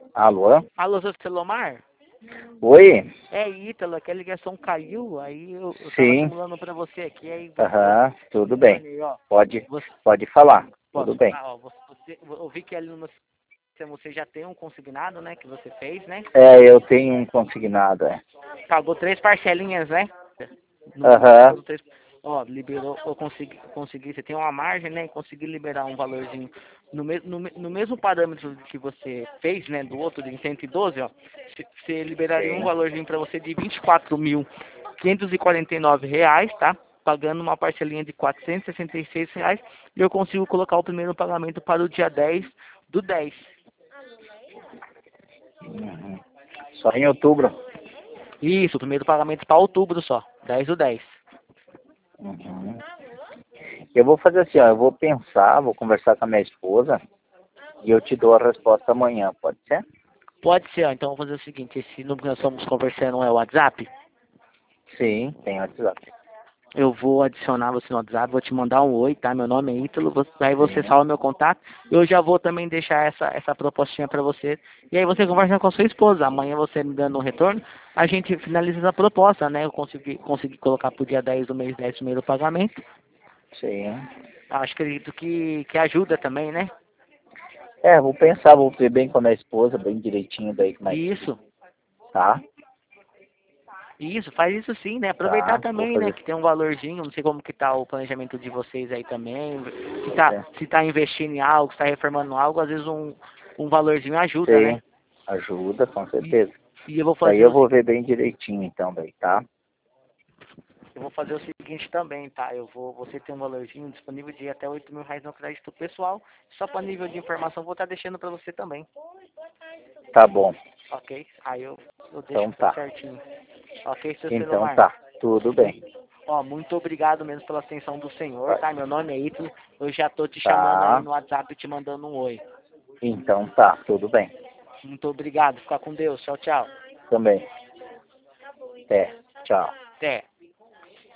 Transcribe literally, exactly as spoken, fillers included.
Alô? Alô, seu Celomar? Oi? É, Ítalo, aquela ligação caiu, aí eu, eu tava Sim. simulando pra você aqui, aí você Aham, tudo bem. retornei, ó. Pode, Você, pode falar. Tudo posso bem. falar, ó, você, eu vi que ali no sistema você já tem um consignado, né, que você fez, né? É, eu tenho um consignado, é. Pagou três parcelinhas, né? No, Aham, pagou três, ó, liberou, eu consegui, consegui, você tem uma margem, né, e consegui liberar um valorzinho no, me, no, me- no mesmo parâmetro que você fez, né, do outro de cento e doze, ó, você você liberaria um sim. valorzinho para você de vinte e quatro mil quinhentos e quarenta e nove reais, tá? Pagando uma parcelinha de quatrocentos e sessenta e seis reais e eu consigo colocar o primeiro pagamento para o dia dez do dez. Uhum. Só em outubro. Isso, o primeiro pagamento para outubro só, dez do dez. Uhum. Eu vou fazer assim, ó, eu vou pensar, vou conversar com a minha esposa e eu te dou a resposta amanhã, pode ser? Pode ser, ó, então vou fazer o seguinte, esse número que nós estamos conversando é o WhatsApp? Sim, tem WhatsApp. Eu vou adicionar você no WhatsApp, vou te mandar um oi, tá? Meu nome é Ítalo, você- aí você Sim, salva meu contato. Eu já vou também deixar essa, essa propostinha pra você. E aí você conversa com a sua esposa. Amanhã você me dando um retorno, a gente finaliza essa proposta, né? Eu consegui, consegui colocar pro dia dez do mês dez o primeiro pagamento. sim. Acho que acredito que, que ajuda também, né? É, vou pensar, vou ver bem com a minha esposa, bem direitinho daí como é que Isso, tá, isso, faz isso sim, né? Aproveitar tá, vou também, né? fazer. Que tem um valorzinho, não sei como que tá o planejamento de vocês aí também. Se tá, É. se tá investindo em algo, se tá reformando algo, às vezes um, um valorzinho ajuda, né? Sim, ajuda, com E, certeza. e eu vou Daí fazer eu o vou seguinte, ver bem direitinho então daí, tá? eu vou fazer o seguinte também, tá? Eu vou, você tem um valorzinho disponível de até oito mil reais no crédito pessoal. Só para nível de informação, vou estar deixando para você também, Tá bom. ok? Aí eu, eu deixo Então tudo tá. certinho. Ok, seu Então celular? tá. Tudo bem. Ó, muito obrigado mesmo pela atenção do senhor, tá? Meu nome é Ítalo. Eu já tô te chamando aí Tá. no WhatsApp te mandando um oi. Então tá, tudo bem. Muito obrigado. Fica com Deus. Tchau, tchau. Também. É, tchau.